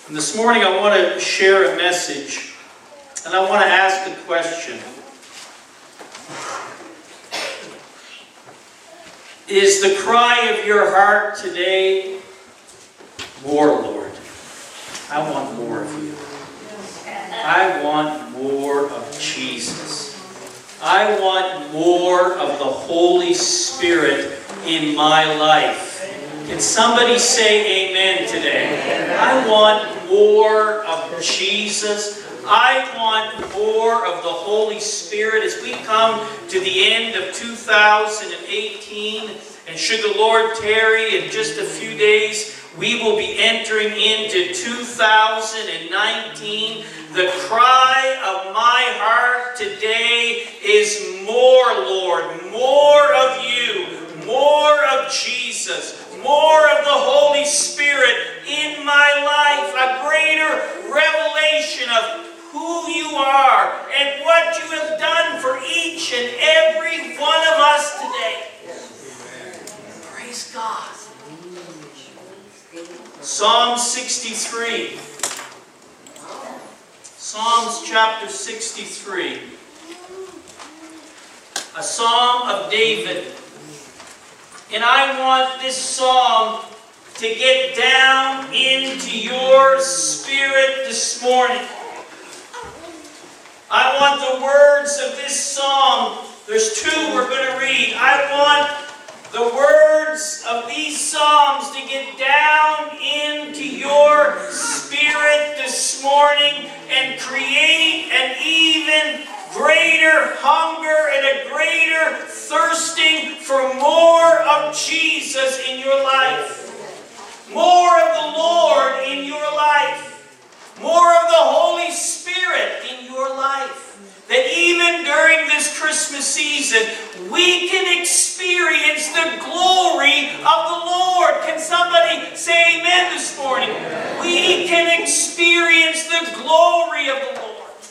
And this morning I want to share a message, and I want to ask a question. Is the cry of your heart today, more, Lord? I want more of you. I want more of Jesus. I want more of the Holy Spirit in my life. Can somebody say amen today? I want more of Jesus. I want more of the Holy Spirit as we come to the end of 2018. And should the Lord tarry in just a few days, we will be entering into 2019. The cry of my heart today is more, Lord, more of you, more of Jesus, more of the Holy Spirit in my life, a greater revelation of who you are and what you have done for each and every one of us today. Praise God. Psalm 63. Psalms chapter 63. A psalm of David. And I want this psalm to get down into your spirit this morning. I want the words of this psalm. There's two we're going to read. I want the words of these psalms to get down into your spirit this morning and create an even greater hunger and a greater thirsting for more of Jesus in your life. More of the Lord in your life. More of the Holy Spirit in your life. That even during this Christmas season, we can experience the glory of the Lord. Can somebody say amen this morning? We can experience the glory of the Lord.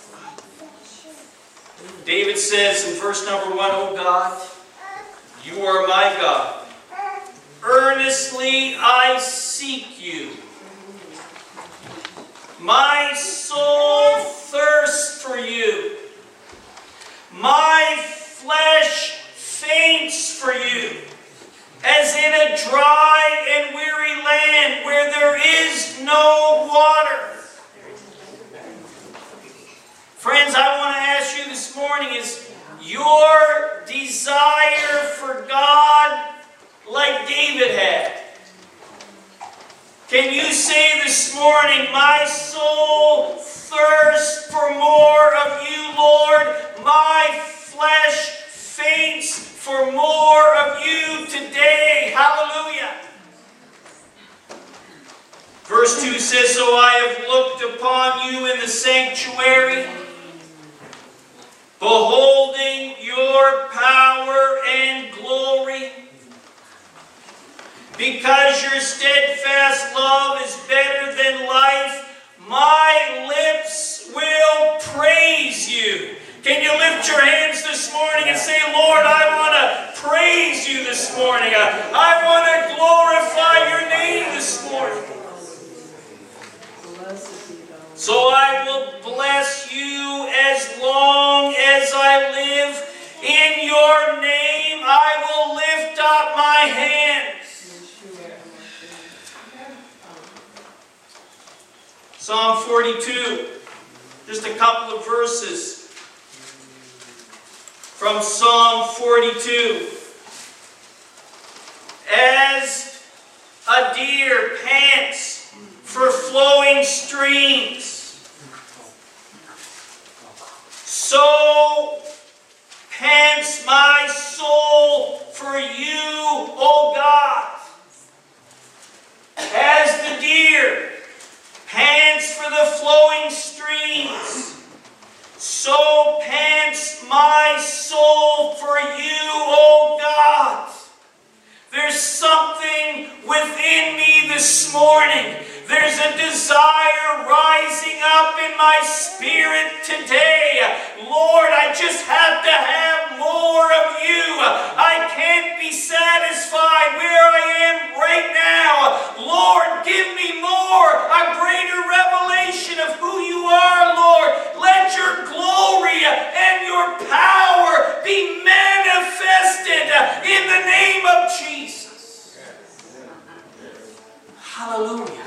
David says in verse number 1, O God, you are my God. Earnestly I seek you. My soul thirsts for you. My flesh faints for you, as in a dry and weary land where there is no water. Friends, I want to ask you this morning, is your desire for God like David had? Can you say this morning, my soul thirsts for more of you, Lord. My flesh faints for more of you today. Hallelujah. Verse 2 says, so I have looked upon you in the sanctuary, beholding your power and glory. Because your steadfast love is better than life, my lips will praise you. Can you lift your hands this morning and say, Lord, I want to praise you this morning. I want to glorify your name this morning. So I will bless you as long as I live. In your name I will lift up my hands. Psalm 42, just a couple of verses from Psalm 42. As a deer pants for flowing streams, so pants my soul for you, O God. As the deer pants for the flowing streams, so pants my soul for you, O God. There's something within me this morning. There's a desire rising up in my spirit today. Lord, I just have to have more of you. I can't be satisfied where I am right now. Lord, give me more, a greater revelation Hallelujah.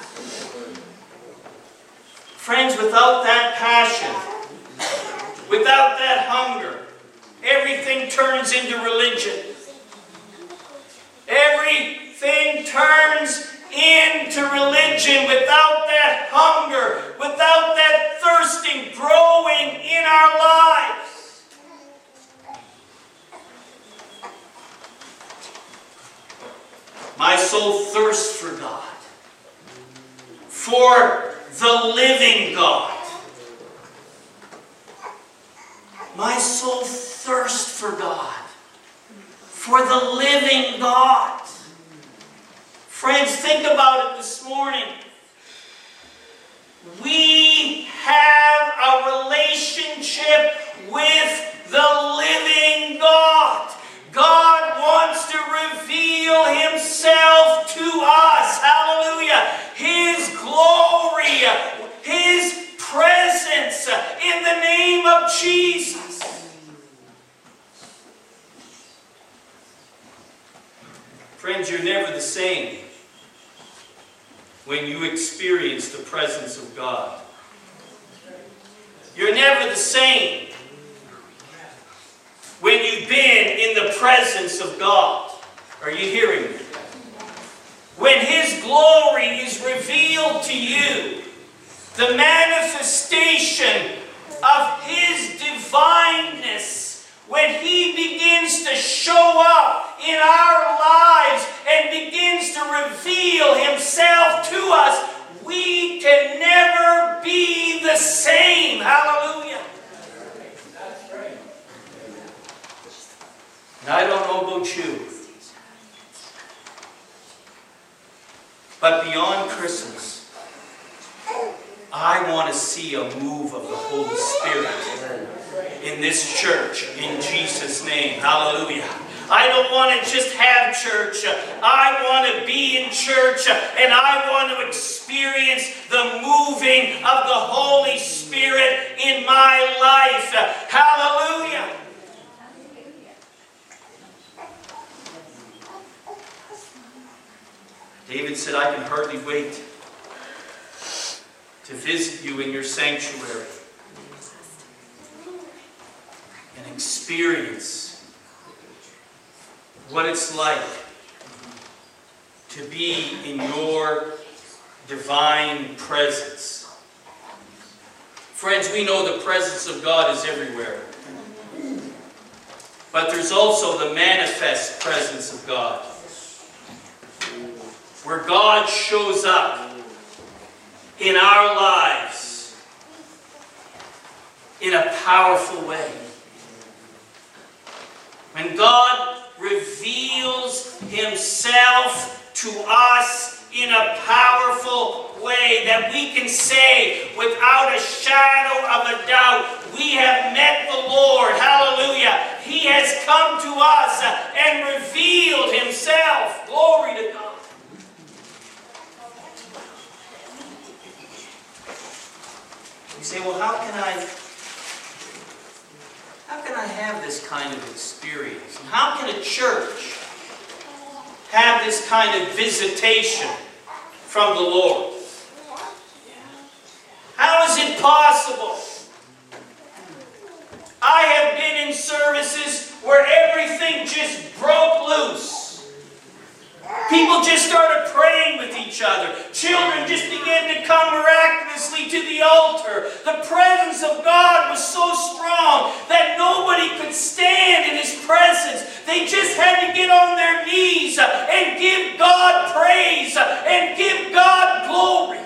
Friends, without that passion, without that hunger, everything turns into religion. Everything turns into religion without that hunger, without that thirsting growing in our lives. My soul thirsts for God, for the living God. My soul thirsts for God, for the living God. Friends, think about it this morning. We have a relationship with the living God. God wants to reveal Himself to us. Hallelujah. His glory, His presence in the name of Jesus. Friends, you're never the same when you experience the presence of God. You're never the same when you've been in the presence of God. Are you hearing me? When His glory is revealed to you, the manifestation of His divineness, when He begins to show up in our lives and begins to reveal Himself to us, we can never be the same. Hallelujah. That's right. And I don't know about you, but beyond Christmas, I want to see a move of the Holy Spirit in this church, in Jesus' name. Hallelujah. I don't want to just have church. I want to be in church, and I want to experience the moving of the Holy Spirit in my life. Hallelujah. David said, I can hardly wait to visit you in your sanctuary and experience what it's like to be in your divine presence. Friends, we know the presence of God is everywhere. But there's also the manifest presence of God, where God shows up in our lives in a powerful way. When God reveals Himself to us in a powerful way that we can say without a shadow of a doubt, we have met the Lord. Hallelujah. He has come to us and revealed Himself. Glory to God. You say, well, how can I have this kind of experience? And how can a church have this kind of visitation from the Lord? How is it possible? I have been in services where everything just broke loose. People just started praying with each other. Children just began to come miraculously to the altar. The presence of God was so strong that nobody could stand in His presence. They just had to get on their knees and give God praise and give God glory.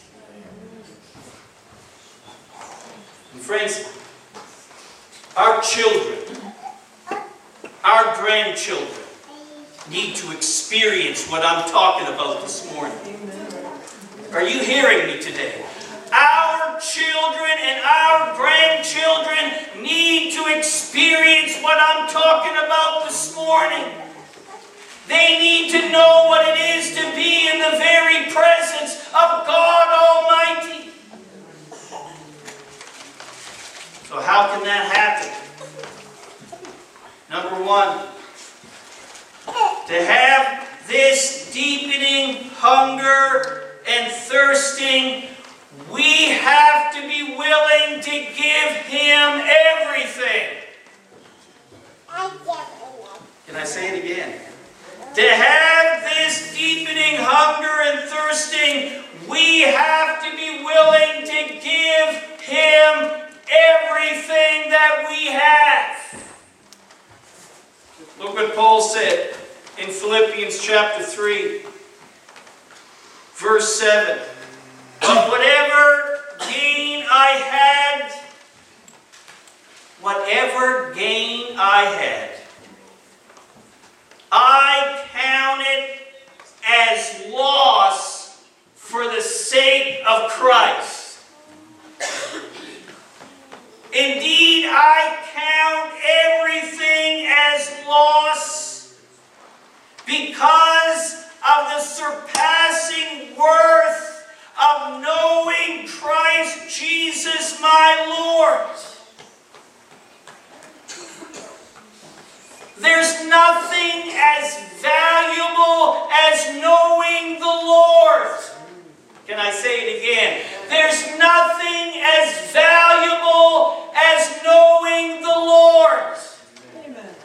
And friends, our children, our grandchildren, need to experience what I'm talking about this morning. Are you hearing me today? Our children and our grandchildren need to experience what I'm talking about this morning. They need to know what it is to be in the very presence of God Almighty. So how can that happen? Number one, to have this deepening hunger thirsting, we have to be willing to give Him everything. Can I say it again? To have this deepening hunger and thirsting, we have to be willing to give Him everything that we have. Look what Paul said in Philippians chapter 3, verse 7. But whatever gain I had, I count it as loss for the sake of Christ. Indeed, I count everything as loss because of the surpassing worth of knowing Christ Jesus my Lord. There's nothing as valuable as knowing the Lord. Can I say it again? There's nothing as valuable as knowing the Lord. Amen.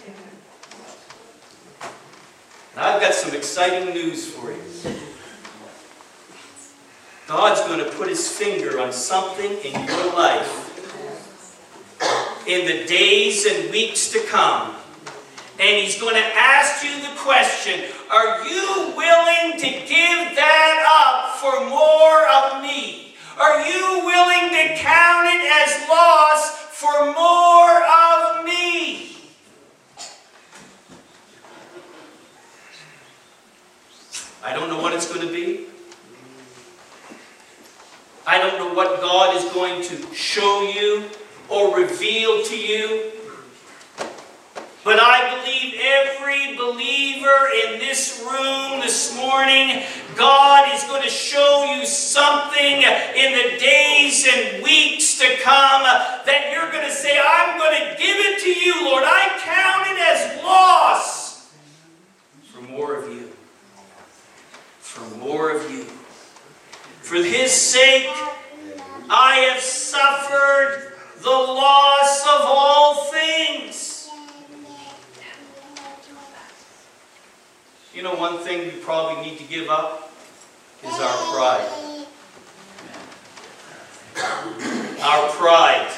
Now I've got some exciting news for you. God's going to put His finger on something in your life in the days and weeks to come. And He's going to ask you the question, are you willing to give that up for more of me? Are you willing to count it as loss for more of me? I don't know what it's going to be. I don't know what God is going to show you or reveal to you. But I believe every believer in this room this morning, God is going to show you something in the days and weeks to come that you're going to say, I'm going to give it to you, Lord. I count it as loss for more of you. For more of you. For His sake, I have suffered the loss of all things. You know, one thing we probably need to give up is our pride. Our pride.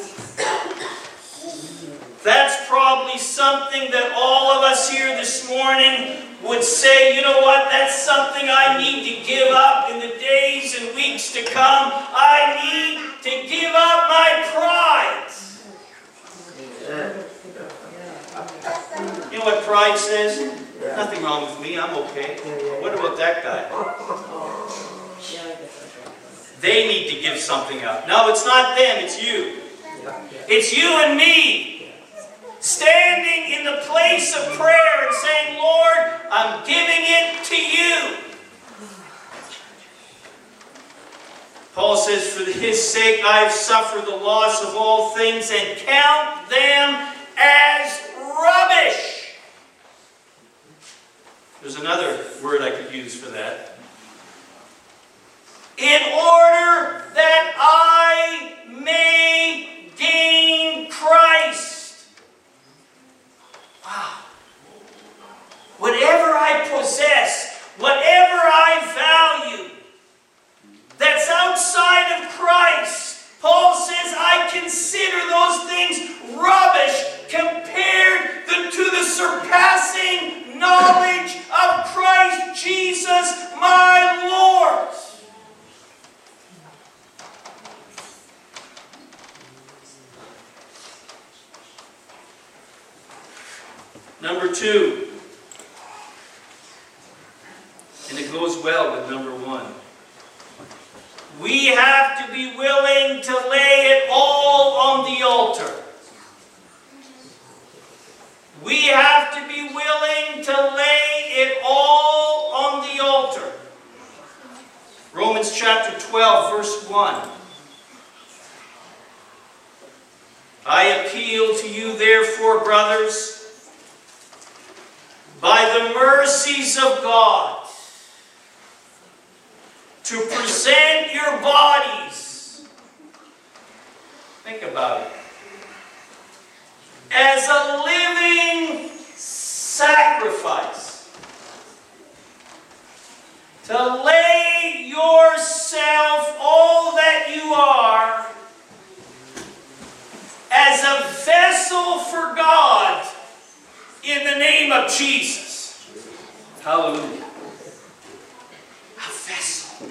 That's probably something that all of us here this morning would say, you know what, that's something I need to give up in the days and weeks to come. I need to give up my pride. You know what pride says? Nothing wrong with me, I'm okay. What about that guy? They need to give something up. No, it's not them, it's you. It's you and me. Standing in the place of prayer and saying, Lord, I'm giving it to you. Paul says, for His sake I have suffered the loss of all things and count them as rubbish. There's another word I could use for that. In order that I may gain Christ. Wow. Whatever I possess, whatever I value, that's outside of Christ, Paul says I consider those things rubbish compared to the surpassing knowledge of Christ Jesus my Lord. Number 2, and it goes well with number 1. We have to be willing to lay it all on the altar. We have to be willing to lay it all on the altar. Romans chapter 12, verse 1. I appeal to you, therefore, brothers, by the mercies of God, to present your bodies. Think about it. As a living sacrifice. To lay yourself, all that you are, as a vessel for God in the name of Jesus. Hallelujah. A vessel.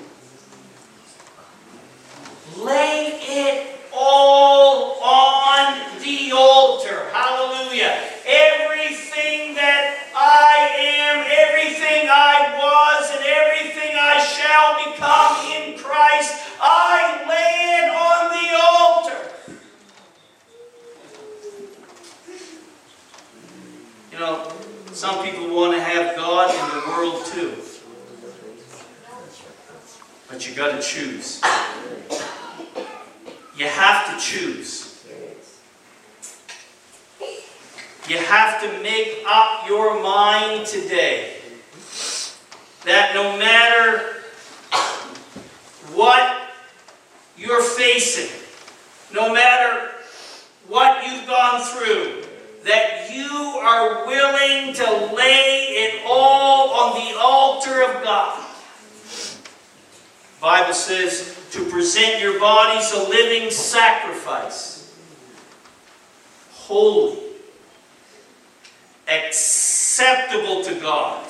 Lay it all on the altar. Hallelujah. Everything that I am, everything I was, and everything I shall become in Christ, I lay it on the altar. You know, some people want to have God in the world too. But you got to choose. You have to choose. You have to make up your mind today that no matter what you're facing, no matter what you've gone through, that you are willing to lay it all on the altar of God. The Bible says to present your bodies a living sacrifice, holy, acceptable to God,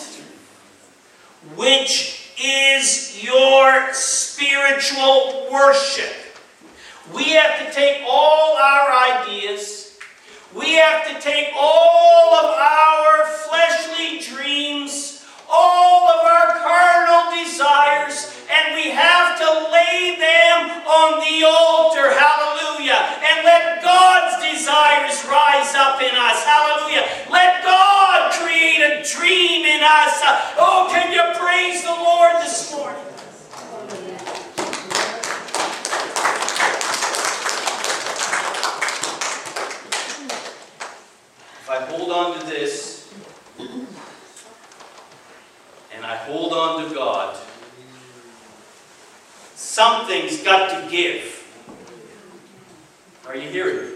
which is your spiritual worship. We have to take all our ideas, we have to take all of our fleshly dreams, all of our carnal desires, and we have to lay them on the altar, hallelujah, and let God's desires rise up in us, hallelujah. Let God create a dream in us. Oh, can you praise the Lord this morning? If I hold on to this, and I hold on to God, something's got to give. Are you hearing me?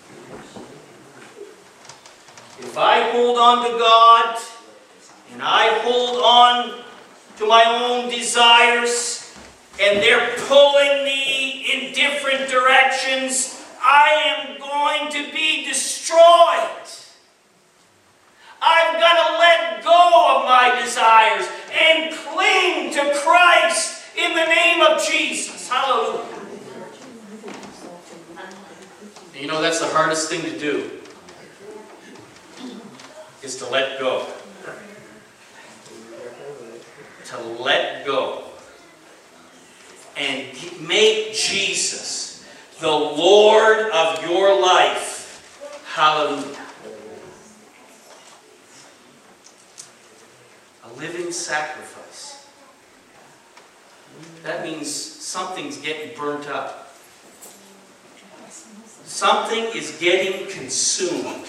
If I hold on to God, and I hold on to my own desires, and they're pulling me in different directions, I am going to be destroyed. I've got to let go of my desires and cling to Christ in the name of Jesus. Hallelujah. You know, that's the hardest thing to do, is to let go. To let go. And make Jesus the Lord of your life. Hallelujah. A living sacrifice. That means something's getting burnt up. Something is getting consumed.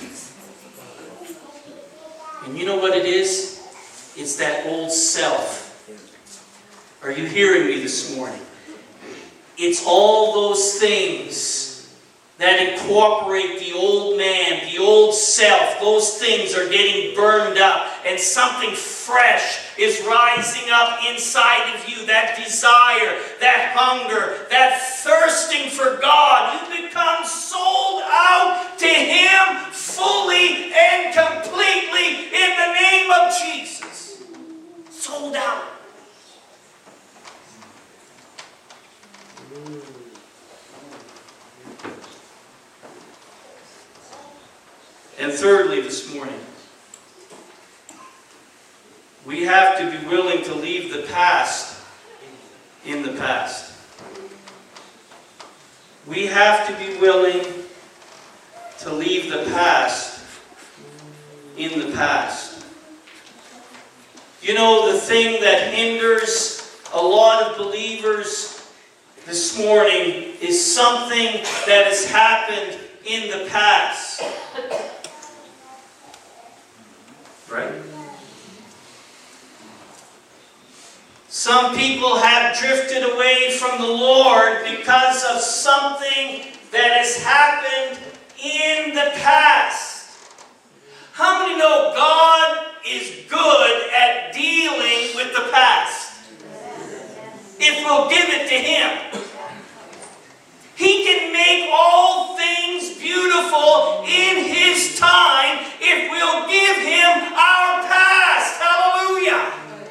And you know what it is? It's that old self. Are you hearing me this morning? It's all those things that incorporate the old man, the old self. Those things are getting burned up, and something fresh is rising up inside of you. That desire, that hunger, that thirsting for God. You become sold out to Him fully and completely in the name of Jesus. Sold out. And thirdly, this morning, we have to be willing to leave the past in the past. We have to be willing to leave the past in the past. You know, the thing that hinders a lot of believers this morning is something that has happened in the past. Right? Some people have drifted away from the Lord because of something that has happened in the past. How many know God is good at dealing with the past? If we'll give it to Him. He can make all things beautiful in His time if we'll give Him our past. Hallelujah!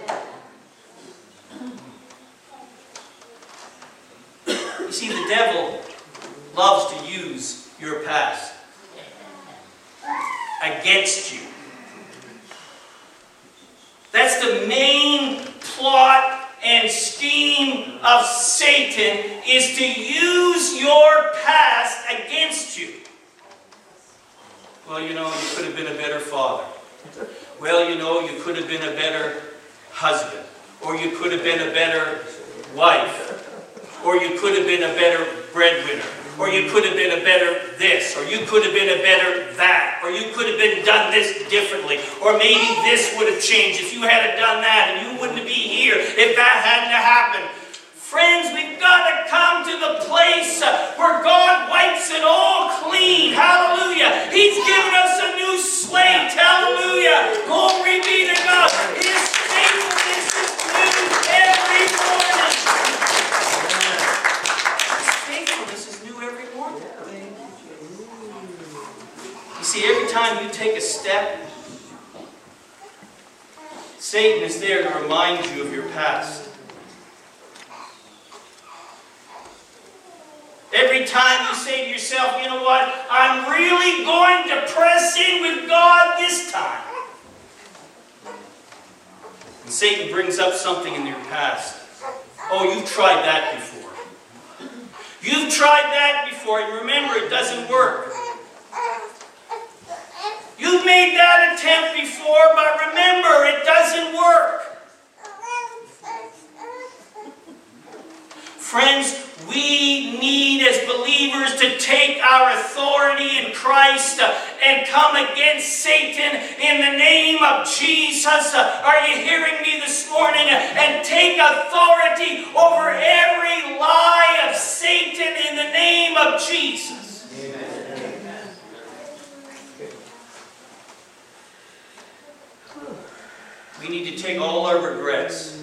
You see, the devil loves to use your past against you. That's the main plot and scheme of Satan, is to use your past against you. Well, you know, you could have been a better father. Well, you know, you could have been a better husband. Or you could have been a better wife. Or you could have been a better breadwinner. Or you could have been a better this. Or you could have been a better that. Or you could have been done this differently. Or maybe this would have changed if you had done that and you wouldn't be here if that hadn't happened. Friends, we've got to come to the place where God wipes it all clean. Hallelujah. He's given us a new slate. Hallelujah. Glory be to God. His faithfulness is new every morning. You see, every time you take a step, Satan is there to remind you of your past. Every time you say to yourself, you know what, I'm really going to press in with God this time. And Satan brings up something in your past. Oh, you've tried that before. You've tried that before, and remember, it doesn't work. You've made that attempt before, but remember, it doesn't work. Friends, we need as believers to take our authority in Christ and come against Satan in the name of Jesus. Are you hearing me this morning? And take authority over every lie of Satan in the name of Jesus. Amen. We need to take all our regrets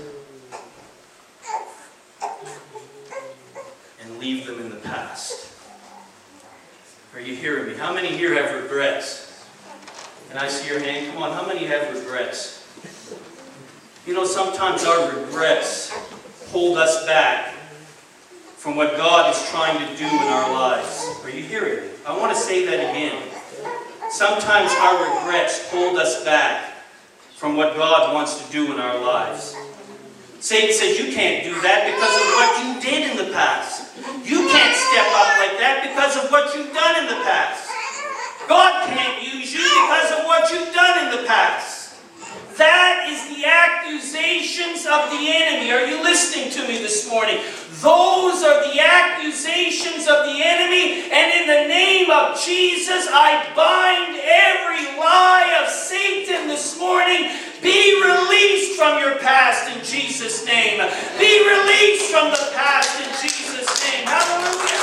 and leave them in the past. Are you hearing me? How many here have regrets? Can I see your hand? Come on, how many have regrets? You know, sometimes our regrets hold us back from what God is trying to do in our lives. Are you hearing me? I want to say that again. Sometimes our regrets hold us back from what God wants to do in our lives. Satan says you can't do that because of what you did in the past. You can't step up like that because of what you've done in the past. God can't use you because of what you've done in the past. That is the accusations of the enemy. Are you listening to me this morning? Those are the accusations of the enemy, and in the name of Jesus, I bind every lie of Satan this morning. Be released from your past in Jesus' name. Be released from the past in Jesus' name. Hallelujah.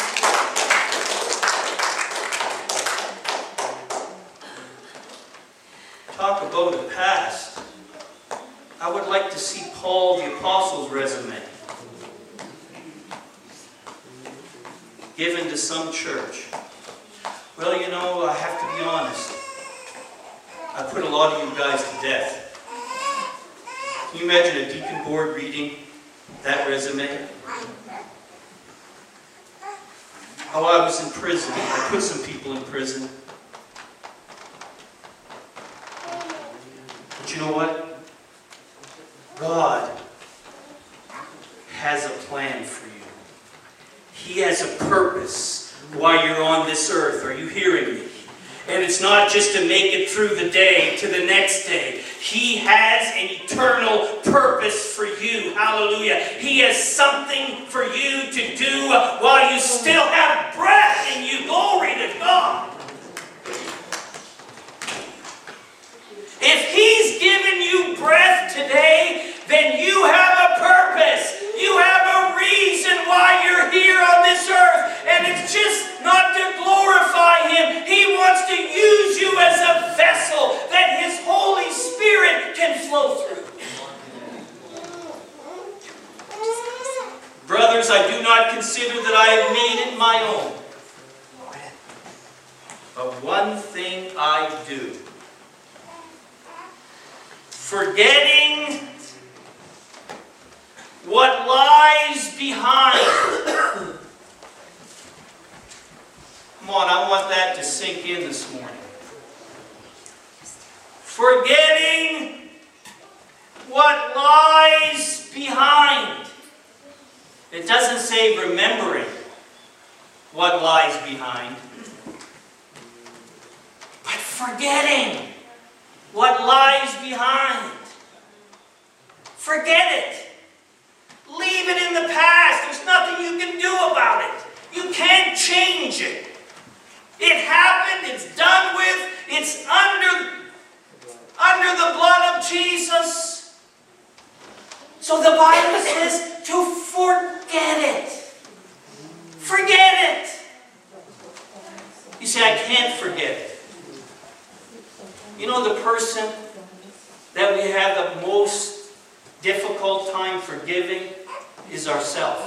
Talk about the past. I would like to see Paul the Apostle's resume given to some church. Well, you know, I have to be honest. I put a lot of you guys to death. Can you imagine a deacon board reading that resume? Oh, I was in prison. I put some people in prison. But you know what? God has a plan for you. He has a purpose while you're on this earth. Are you hearing me? And it's not just to make it through the day to the next day. He has an eternal purpose for you. Hallelujah. He has something for you to do while you still have breath in you. Glory to God. If He's given you breath today, then you have a others I do not consider that I have made it my own. But one thing I do, forgetting what lies behind. Come on, I want that to sink in this morning. Forgetting what lies behind. It doesn't say remembering what lies behind, but forgetting what lies behind. Forget it. Leave it in the past. There's nothing you can do about it. You can't change it. It happened. It's done with. It's under the blood of Jesus. So the Bible says to forget it. Forget it. You say, I can't forget it. You know the person that we have the most difficult time forgiving is ourselves.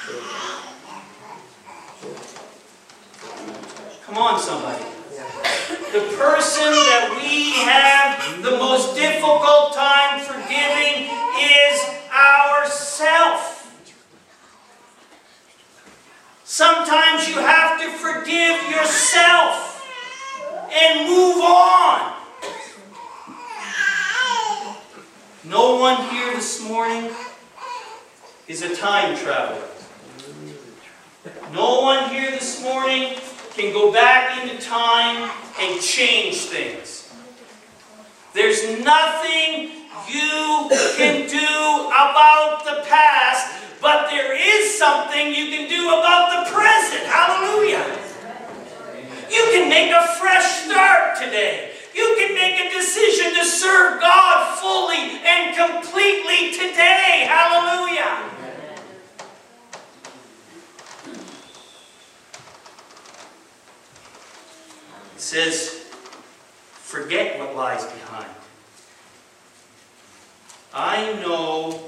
Come on, somebody. The person that we have the most difficult time forgiving is ourselves. Sometimes you have to forgive yourself and move on. No one here this morning is a time traveler. No one here this morning can go back into time and change things. There's nothing you can do about the past, but there is something you can do about the present. Hallelujah. You can make a fresh start today. You can make a decision to serve God fully and completely today. Hallelujah. It says, forget what lies behind. I know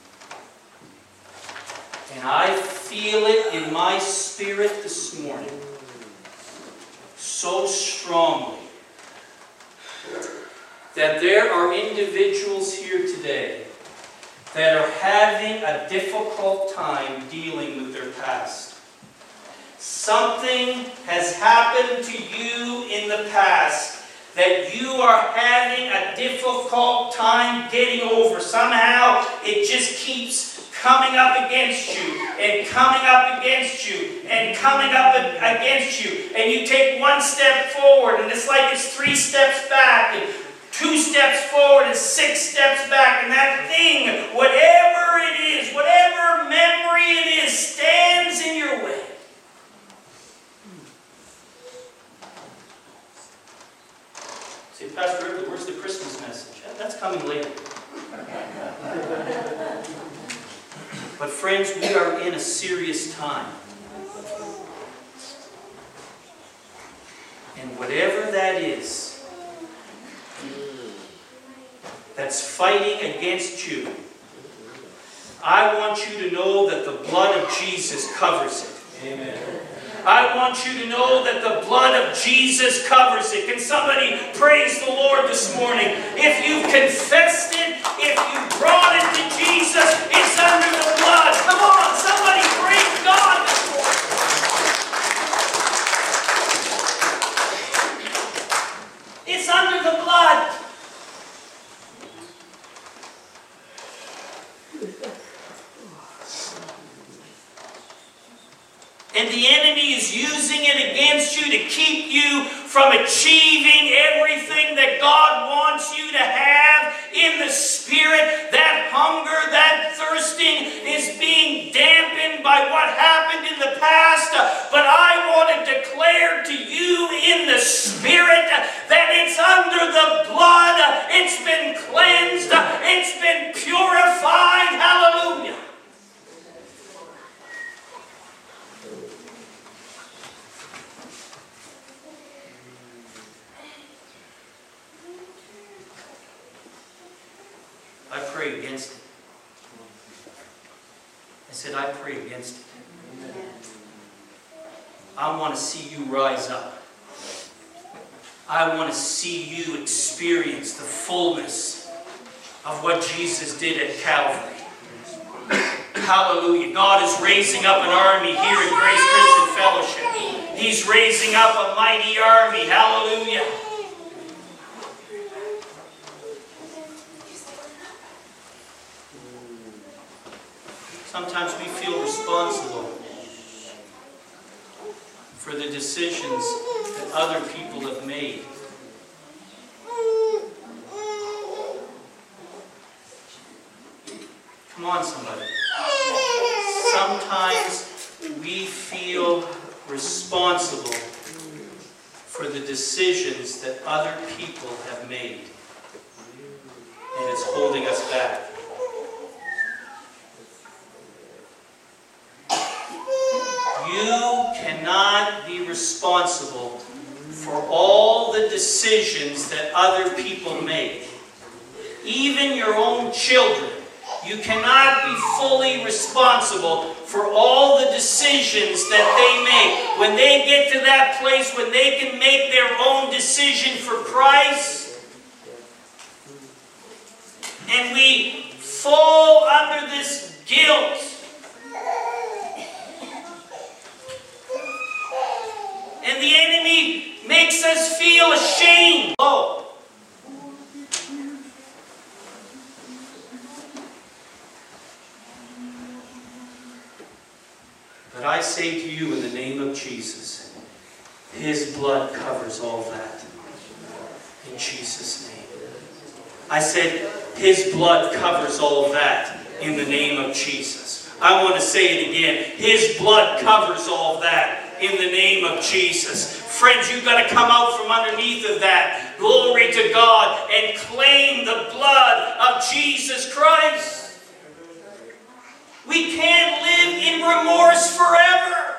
and I feel it in my spirit this morning so strongly that there are individuals here today that are having a difficult time dealing with their past. Something has happened to you in the past that you are having a difficult time getting over. Somehow it just keeps coming up against you and coming up against you and coming up against you. And you take one step forward and it's like it's 3 steps back and 2 steps forward and 6 steps back. And that thing, whatever it is, whatever memory it is, stands in your way. Say, Pastor Edward, where's the Christmas message? That's coming later. But friends, we are in a serious time. And whatever that is that's fighting against you, I want you to know that the blood of Jesus covers it. Amen. I want you to know that the blood of Jesus covers it. Can somebody praise the Lord this morning? If you've confessed it, if you've brought it to Jesus, it's under the blood. Come on, somebody praise God this morning. It's under the blood. And the enemy is using it against you to keep you from achieving everything that God wants you to have in the Spirit. That hunger, that thirsting is being dampened by what happened in the past. But I want to declare to you in the Spirit that it's under the blood. It's been cleansed. It's been purified. Hallelujah. I pray against it. I said, I pray against it. I want to see you rise up. I want to see you experience the fullness of what Jesus did at Calvary. Hallelujah. God is raising up an army here at Grace Christian Fellowship. He's raising up a mighty army. Hallelujah. Sometimes we feel responsible for the decisions that other people have made. Come on, somebody. Sometimes we feel responsible for the decisions that other people have made. And it's holding us back. You cannot be responsible for all the decisions that other people make. Even your own children. You cannot be fully responsible for all the decisions that they make. When they get to that place when they can make their own decision for Christ, and we fall under this guilt. And the enemy makes us feel ashamed. Oh. But I say to you in the name of Jesus, His blood covers all that. In Jesus' name. I said, His blood covers all that in the name of Jesus. I want to say it again. His blood covers all that in the name of Jesus. Friends, you've got to come out from underneath of that. Glory to God and claim the blood of Jesus Christ. We can't live in remorse forever.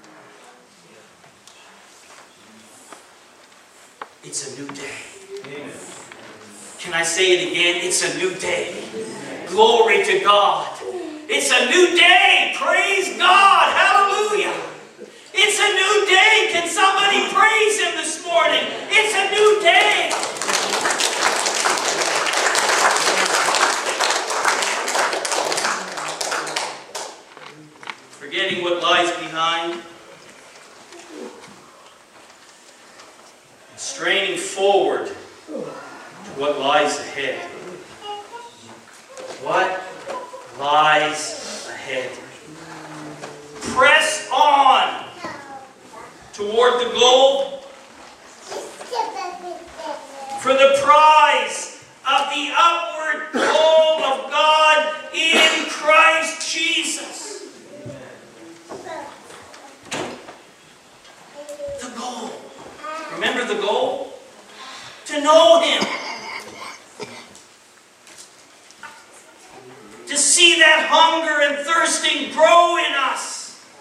It's a new day. Amen. Can I say it again? It's a new day. Glory to God. It's a new day. Praise God. Hallelujah. It's a new day. Can somebody praise Him this morning? It's a new day. Forgetting what lies behind. Straining forward to what lies ahead. What lies ahead? Press on toward the goal for the prize of the upward call of God in Christ Jesus. The goal. Remember the goal? To know Him. To see that hunger and thirsting grow in us.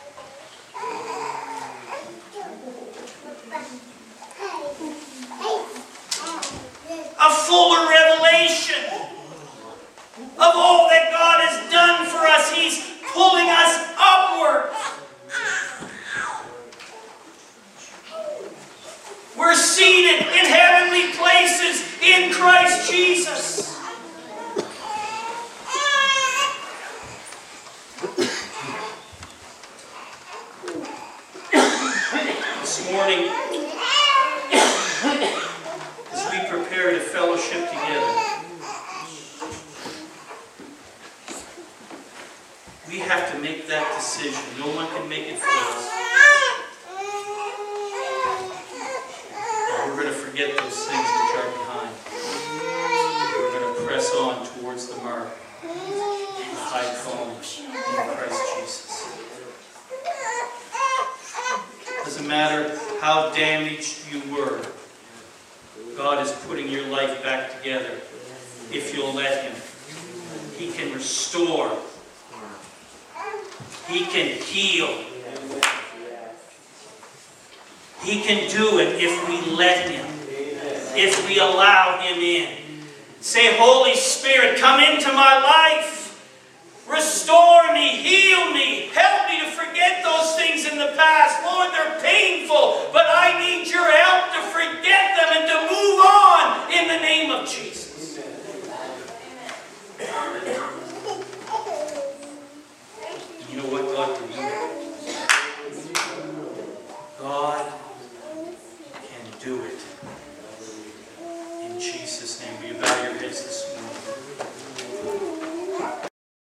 A fuller revelation of all that God has done for us. He's pulling us upward. We're seated in heavenly places in Christ Jesus. This morning, as we prepare to fellowship together, we have to make that decision. No one can make it for us. We're going to forget those things which are behind. We're going to press on towards the mark, the high calling in Christ Jesus. Doesn't matter how damaged you were, God is putting your life back together if you'll let Him. He can restore. He can heal. He can do it if we let Him, if we allow Him in. Say, Holy Spirit, come into my life. Restore